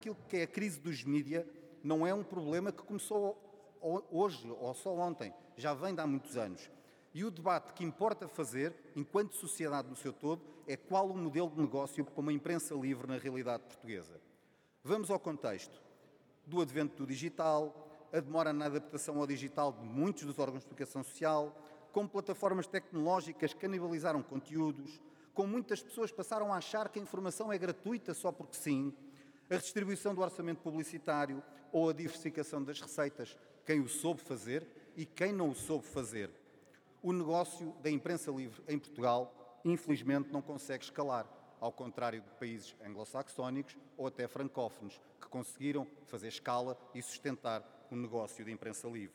Aquilo que é a crise dos mídia não é um problema que começou hoje ou só ontem, já vem de há muitos anos. E o debate que importa fazer, enquanto sociedade no seu todo, é qual o modelo de negócio para uma imprensa livre na realidade portuguesa. Vamos ao contexto do advento do digital, a demora na adaptação ao digital de muitos dos órgãos de comunicação social, como plataformas tecnológicas canibalizaram conteúdos, como muitas pessoas passaram a achar que a informação é gratuita só porque sim, a redistribuição do orçamento publicitário ou a diversificação das receitas, quem o soube fazer e quem não o soube fazer. O negócio da imprensa livre em Portugal, infelizmente, não consegue escalar, ao contrário de países anglo-saxónicos ou até francófonos, que conseguiram fazer escala e sustentar o negócio da imprensa livre.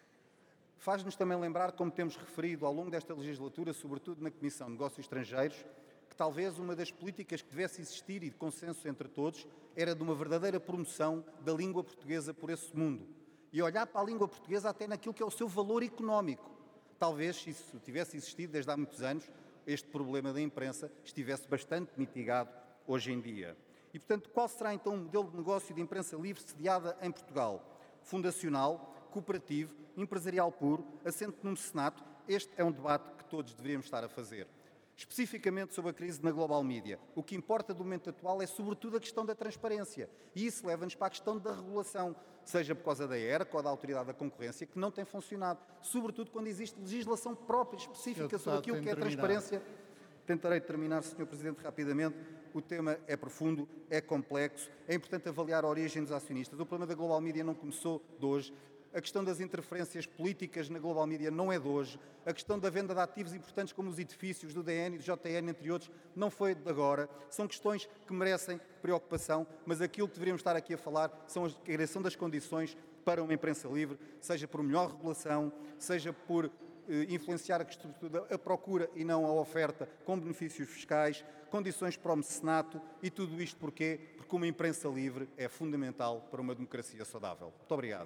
Faz-nos também lembrar, como temos referido ao longo desta legislatura, sobretudo na Comissão de Negócios Estrangeiros, que talvez uma das políticas que devesse existir e de consenso entre todos era de uma verdadeira promoção da língua portuguesa por esse mundo. E olhar para a língua portuguesa até naquilo que é o seu valor económico. Talvez, se isso tivesse existido desde há muitos anos, este problema da imprensa estivesse bastante mitigado hoje em dia. E, portanto, qual será então o modelo de negócio de imprensa livre sediada em Portugal? Fundacional, cooperativo, empresarial puro, assente num mecenato? Este é um debate que todos deveríamos estar a fazer. Especificamente sobre a crise na global media, o que importa do momento atual é sobretudo a questão da transparência. E isso leva-nos para a questão da regulação, seja por causa da ERC ou da Autoridade da Concorrência, que não tem funcionado, sobretudo quando existe legislação própria, específica sobre aquilo que é transparência. Tentarei terminar, Sr. Presidente, rapidamente. O tema é profundo, é complexo, é importante avaliar a origem dos acionistas. O problema da global media não começou de hoje. A questão das interferências políticas na global media não é de hoje. A questão da venda de ativos importantes como os edifícios do DN e do JN, entre outros, não foi de agora. São questões que merecem preocupação, mas aquilo que deveríamos estar aqui a falar são a criação das condições para uma imprensa livre, seja por melhor regulação, seja por influenciar a procura e não a oferta com benefícios fiscais, condições para o mecenato e tudo isto porquê? Porque uma imprensa livre é fundamental para uma democracia saudável. Muito obrigado.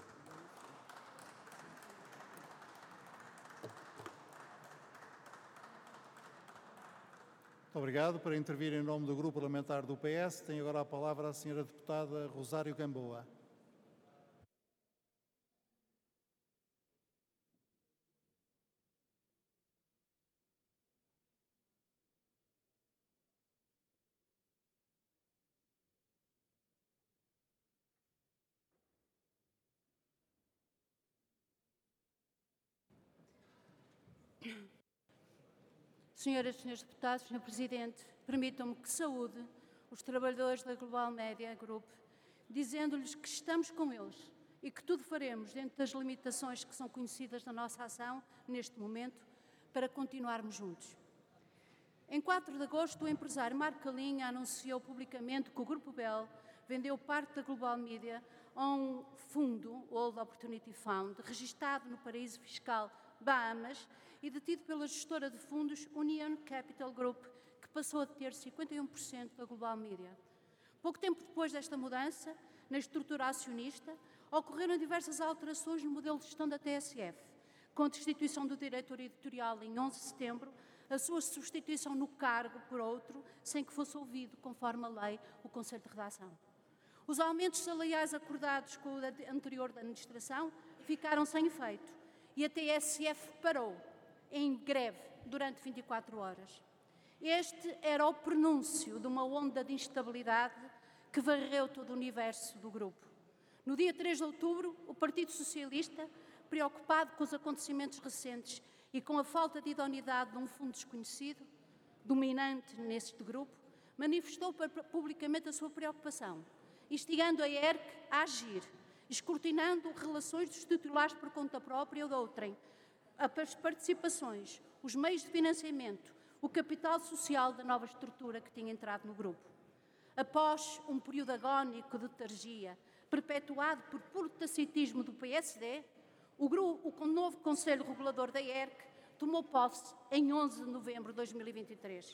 Muito obrigado. Para intervir em nome do Grupo Parlamentar do PS, tem agora a palavra a Sra. Deputada Rosário Gamboa. Senhoras e senhores deputados, Sr. Presidente, permitam-me que saúde os trabalhadores da Global Media Group, dizendo-lhes que estamos com eles e que tudo faremos dentro das limitações que são conhecidas da nossa ação neste momento para continuarmos juntos. Em 4 de agosto, o empresário Marco Calinha anunciou publicamente que o Grupo Bell vendeu parte da Global Media a um fundo, o Old Opportunity Fund, registado no paraíso fiscal Bahamas e detido pela gestora de fundos Union Capital Group, que passou a ter 51% da Global Media. Pouco tempo depois desta mudança, na estrutura acionista, ocorreram diversas alterações no modelo de gestão da TSF, com a destituição do diretor editorial em 11 de setembro, a sua substituição no cargo por outro, sem que fosse ouvido, conforme a lei, o Conselho de Redação. Os aumentos salariais acordados com o anterior da administração ficaram sem efeito e a TSF parou em greve durante 24 horas. Este era o prenúncio de uma onda de instabilidade que varreu todo o universo do grupo. No dia 3 de outubro, o Partido Socialista, preocupado com os acontecimentos recentes e com a falta de idoneidade de um fundo desconhecido, dominante neste grupo, manifestou publicamente a sua preocupação, instigando a ERC a agir, escrutinando relações dos titulares por conta própria ou de outrem, as participações, os meios de financiamento, o capital social da nova estrutura que tinha entrado no grupo. Após um período agónico de letargia, perpetuado por puro tacitismo do PSD, o novo Conselho Regulador da ERC tomou posse em 11 de novembro de 2023.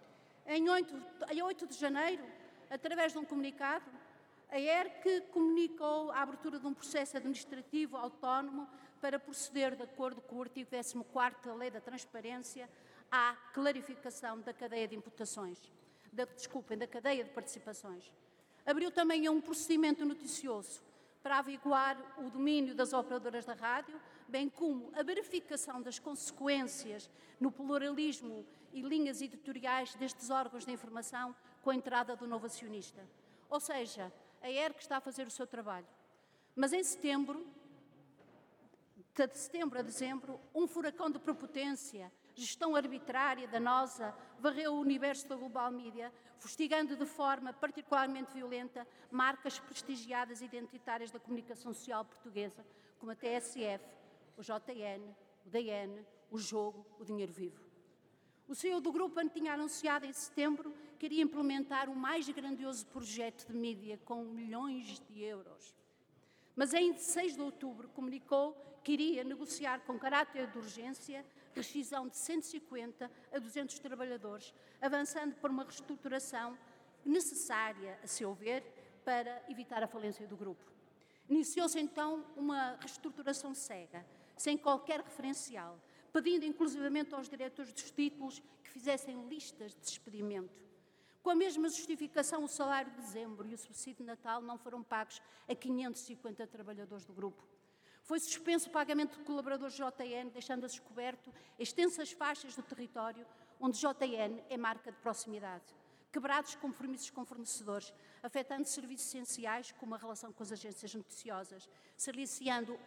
Em 8 de janeiro, através de um comunicado, a ERC comunicou a abertura de um processo administrativo autónomo para proceder, de acordo com o artigo 14º da Lei da Transparência, à clarificação da cadeia de imputações, da cadeia de participações. Abriu também um procedimento noticioso para averiguar o domínio das operadoras da rádio, bem como a verificação das consequências no pluralismo e linhas editoriais destes órgãos de informação com a entrada do novo acionista. Ou seja, a ERC está a fazer o seu trabalho. Mas em setembro, de setembro a dezembro, um furacão de prepotência, gestão arbitrária, danosa, varreu o universo da Global Media, fustigando de forma particularmente violenta marcas prestigiadas e identitárias da comunicação social portuguesa, como a TSF, o JN, o DN, o Jogo, o Dinheiro Vivo. O CEO do grupo tinha anunciado em setembro que iria implementar o mais grandioso projeto de mídia com milhões de euros. Mas em 6 de outubro comunicou que iria negociar com caráter de urgência rescisão de 150 a 200 trabalhadores, avançando por uma reestruturação necessária, a seu ver, para evitar a falência do grupo. Iniciou-se então uma reestruturação cega, sem qualquer referencial, pedindo inclusivamente aos diretores dos títulos que fizessem listas de despedimento. Com a mesma justificação, o salário de dezembro e o subsídio de Natal não foram pagos a 550 trabalhadores do grupo. Foi suspenso o pagamento de colaboradores do JN, deixando a descoberto extensas faixas do território onde JN é marca de proximidade. Quebrados compromissos com fornecedores, afetando serviços essenciais como a relação com as agências noticiosas, silenciando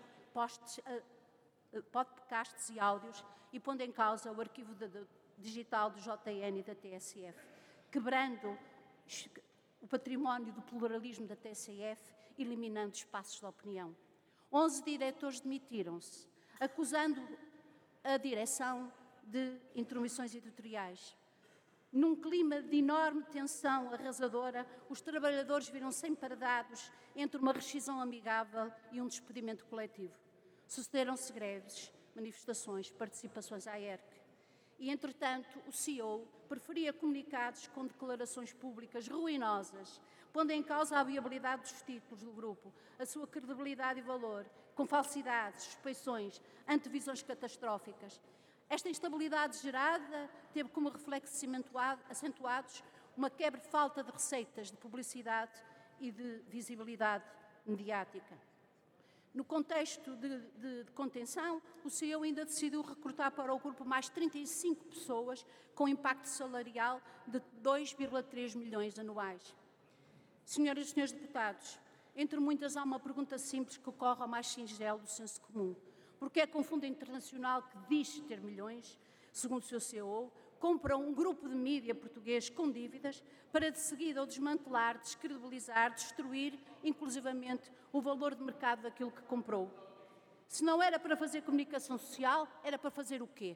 podcasts e áudios e pondo em causa o arquivo digital do JN e da TSF, quebrando o património do pluralismo da TSF, eliminando espaços de opinião. 11 diretores demitiram-se, acusando a direção de intromissões editoriais. Num clima de enorme tensão arrasadora, os trabalhadores viram-se emparedados entre uma rescisão amigável e um despedimento coletivo. Sucederam-se greves, manifestações, participações à ERC. E, entretanto, o CEO preferia comunicados com declarações públicas ruinosas, pondo em causa a viabilidade dos títulos do grupo, a sua credibilidade e valor, com falsidades, suspeições, antevisões catastróficas. Esta instabilidade gerada teve como reflexos acentuados uma quebra de falta de receitas de publicidade e de visibilidade mediática. No contexto de contenção, o CEO ainda decidiu recrutar para o grupo mais 35 pessoas com impacto salarial de 2,3 milhões anuais. Senhoras e senhores deputados, entre muitas há uma pergunta simples que ocorre ao mais singelo do senso comum. Porque é que um fundo internacional que diz ter milhões, segundo o seu CEO, compra um grupo de mídia português com dívidas para de seguida o desmantelar, descredibilizar, destruir, inclusivamente, o valor de mercado daquilo que comprou? Se não era para fazer comunicação social, era para fazer o quê?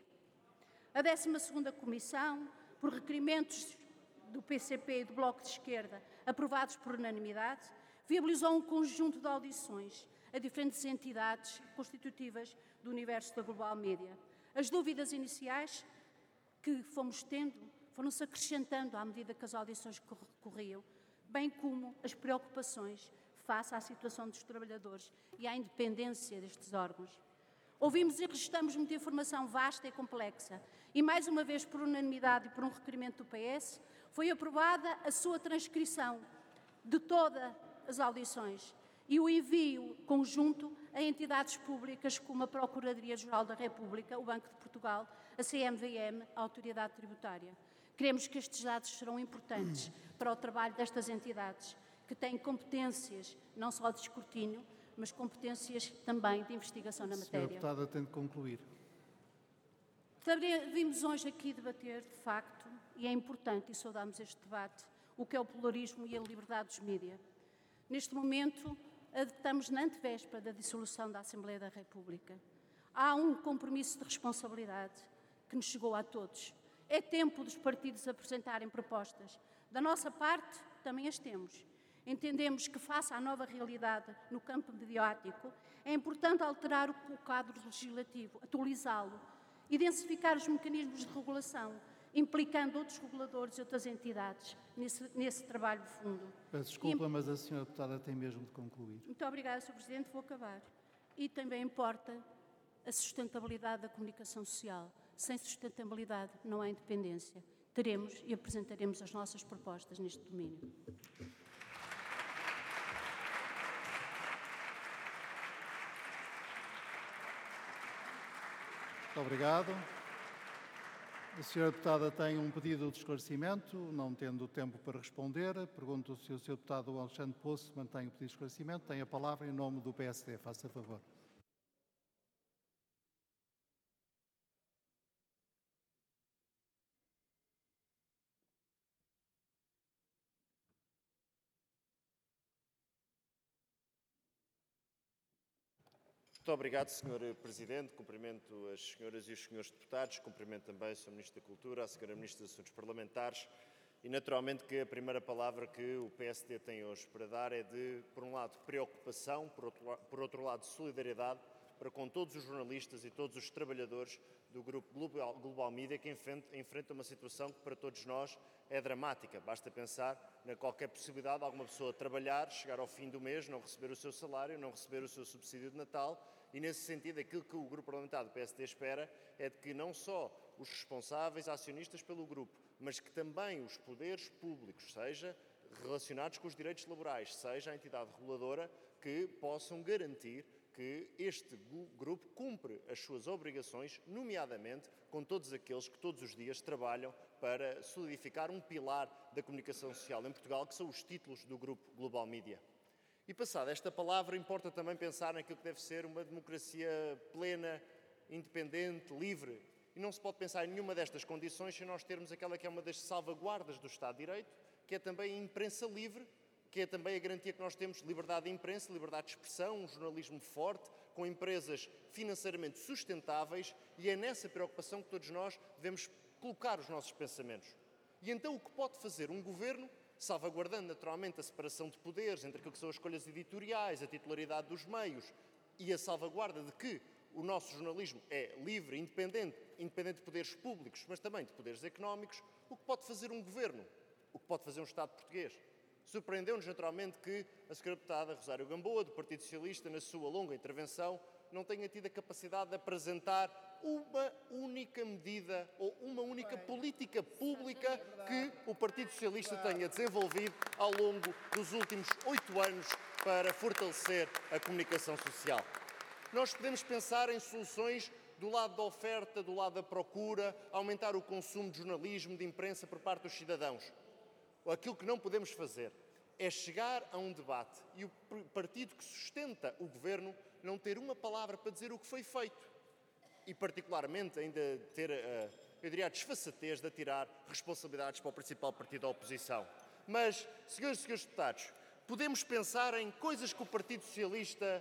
A 12ª Comissão, por requerimentos do PCP e do Bloco de Esquerda, aprovados por unanimidade, viabilizou um conjunto de audições a diferentes entidades constitutivas do universo da Global Media. As dúvidas iniciais que fomos tendo foram-se acrescentando à medida que as audições corriam, bem como as preocupações face à situação dos trabalhadores e à independência destes órgãos. Ouvimos e registramos muita informação vasta e complexa e, mais uma vez, por unanimidade e por um requerimento do PS, foi aprovada a sua transcrição de todas as audições e o envio conjunto a entidades públicas como a Procuradoria-Geral da República, o Banco de Portugal, a CMVM, a Autoridade Tributária. Queremos que estes dados serão importantes para o trabalho destas entidades, que têm competências não só de escrutínio, mas competências também de investigação na matéria. Senhora Deputada, tem de concluir. Vimos hoje aqui debater, de facto, e é importante, e saudamos este debate, o que é o pluralismo e a liberdade dos mídias. Neste momento, estamos na antevéspera da dissolução da Assembleia da República. Há um compromisso de responsabilidade que nos chegou a todos. É tempo dos partidos apresentarem propostas. Da nossa parte, também as temos. Entendemos que, face à nova realidade no campo mediático, é importante alterar o quadro legislativo, atualizá-lo e densificar os mecanismos de regulação, implicando outros reguladores e outras entidades nesse trabalho de fundo. Peço desculpa, mas a senhora deputada tem mesmo de concluir. Muito obrigada, Sr. Presidente. Vou acabar. E também importa a sustentabilidade da comunicação social. Sem sustentabilidade não há independência. Teremos e apresentaremos as nossas propostas neste domínio. Muito obrigado. A senhora deputada tem um pedido de esclarecimento, não tendo tempo para responder. Pergunto se o senhor deputado Alexandre Poço mantém o pedido de esclarecimento. Tem a palavra em nome do PSD. Faça favor. Muito obrigado, Sr. Presidente. Cumprimento as senhoras e os senhores deputados, cumprimento também o Sr. Ministro da Cultura, a Sra. Ministra dos Assuntos Parlamentares e, naturalmente, que a primeira palavra que o PSD tem hoje para dar é de, por um lado, preocupação, por outro lado, solidariedade para com todos os jornalistas e todos os trabalhadores do Grupo Global Media que enfrentam uma situação que para todos nós é dramática. Basta pensar na qualquer possibilidade de alguma pessoa trabalhar, chegar ao fim do mês, não receber o seu salário, não receber o seu subsídio de Natal e, nesse sentido, aquilo que o Grupo Parlamentar do PSD espera é de que não só os responsáveis, acionistas pelo grupo, mas que também os poderes públicos, seja relacionados com os direitos laborais, seja a entidade reguladora, que possam garantir que este grupo cumpre as suas obrigações, nomeadamente com todos aqueles que todos os dias trabalham para solidificar um pilar da comunicação social em Portugal, que são os títulos do Grupo Global Media. E passada esta palavra, importa também pensar naquilo que deve ser uma democracia plena, independente, livre. E não se pode pensar em nenhuma destas condições sem nós termos aquela que é uma das salvaguardas do Estado de Direito, que é também a imprensa livre, que é também a garantia que nós temos de liberdade de imprensa, liberdade de expressão, um jornalismo forte, com empresas financeiramente sustentáveis, e é nessa preocupação que todos nós devemos colocar os nossos pensamentos. E então o que pode fazer um governo, salvaguardando naturalmente a separação de poderes entre aquilo que são as escolhas editoriais, a titularidade dos meios e a salvaguarda de que o nosso jornalismo é livre, independente de poderes públicos, mas também de poderes económicos, o que pode fazer um governo, o que pode fazer um Estado português? Surpreendeu-nos naturalmente que a senhora deputada Rosário Gamboa, do Partido Socialista, na sua longa intervenção, não tenha tido a capacidade de apresentar uma única medida ou uma única política pública que o Partido Socialista tenha desenvolvido ao longo dos últimos 8 anos para fortalecer a comunicação social. Nós podemos pensar em soluções do lado da oferta, do lado da procura, aumentar o consumo de jornalismo, de imprensa por parte dos cidadãos. Aquilo que não podemos fazer é chegar a um debate e o partido que sustenta o governo não ter uma palavra para dizer o que foi feito. E, particularmente, ainda ter, eu diria, a desfaçatez de atirar responsabilidades para o principal partido da oposição. Mas, senhoras e senhores deputados, podemos pensar em coisas que o Partido Socialista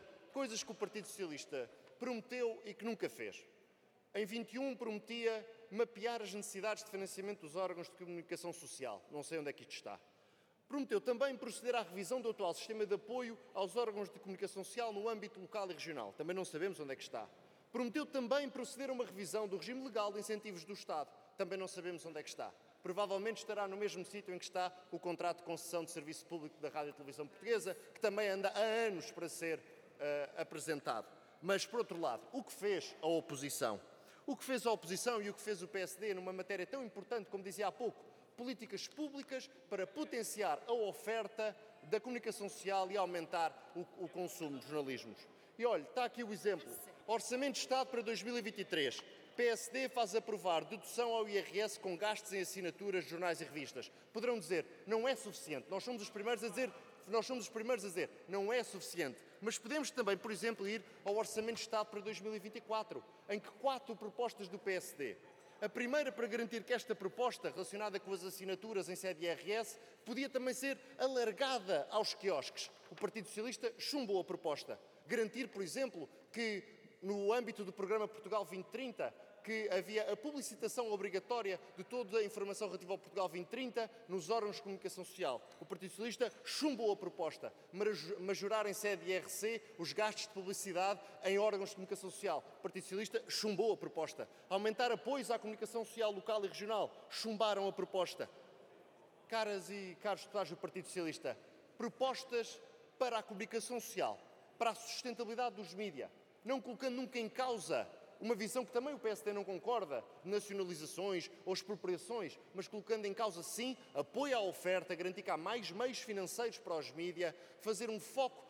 prometeu e que nunca fez. Em 21 prometia mapear as necessidades de financiamento dos órgãos de comunicação social. Não sei onde é que isto está. Prometeu também proceder à revisão do atual sistema de apoio aos órgãos de comunicação social no âmbito local e regional. Também não sabemos onde é que está. Prometeu também proceder a uma revisão do regime legal de incentivos do Estado. Também não sabemos onde é que está. Provavelmente estará no mesmo sítio em que está o contrato de concessão de serviço público da Rádio e Televisão Portuguesa, que também anda há anos para ser apresentado. Mas, por outro lado, o que fez a oposição? O que fez a oposição e o que fez o PSD numa matéria tão importante, como dizia há pouco, políticas públicas para potenciar a oferta da comunicação social e aumentar o consumo de jornalismos. E olha, está aqui o exemplo. Orçamento de Estado para 2023. PSD faz aprovar dedução ao IRS com gastos em assinaturas de jornais e revistas. Poderão dizer, não é suficiente. Nós somos os primeiros a dizer, não é suficiente. Mas podemos também, por exemplo, ir ao Orçamento de Estado para 2024, em que 4 propostas do PSD. A primeira, para garantir que esta proposta, relacionada com as assinaturas em sede IRS, podia também ser alargada aos quiosques. O Partido Socialista chumbou a proposta. Garantir, por exemplo, que no âmbito do programa Portugal 2030, que havia a publicitação obrigatória de toda a informação relativa ao Portugal 2030 nos órgãos de comunicação social. O Partido Socialista chumbou a proposta, majorar em sede IRC os gastos de publicidade em órgãos de comunicação social. O Partido Socialista chumbou a proposta. Aumentar apoios à comunicação social local e regional. Chumbaram a proposta. Caras e caros deputados do Partido Socialista, propostas para a comunicação social, para a sustentabilidade dos mídias, não colocando nunca em causa uma visão que também o PSD não concorda, nacionalizações ou expropriações, mas colocando em causa, sim, apoio à oferta, garantir que há mais meios financeiros para os mídias, fazer um foco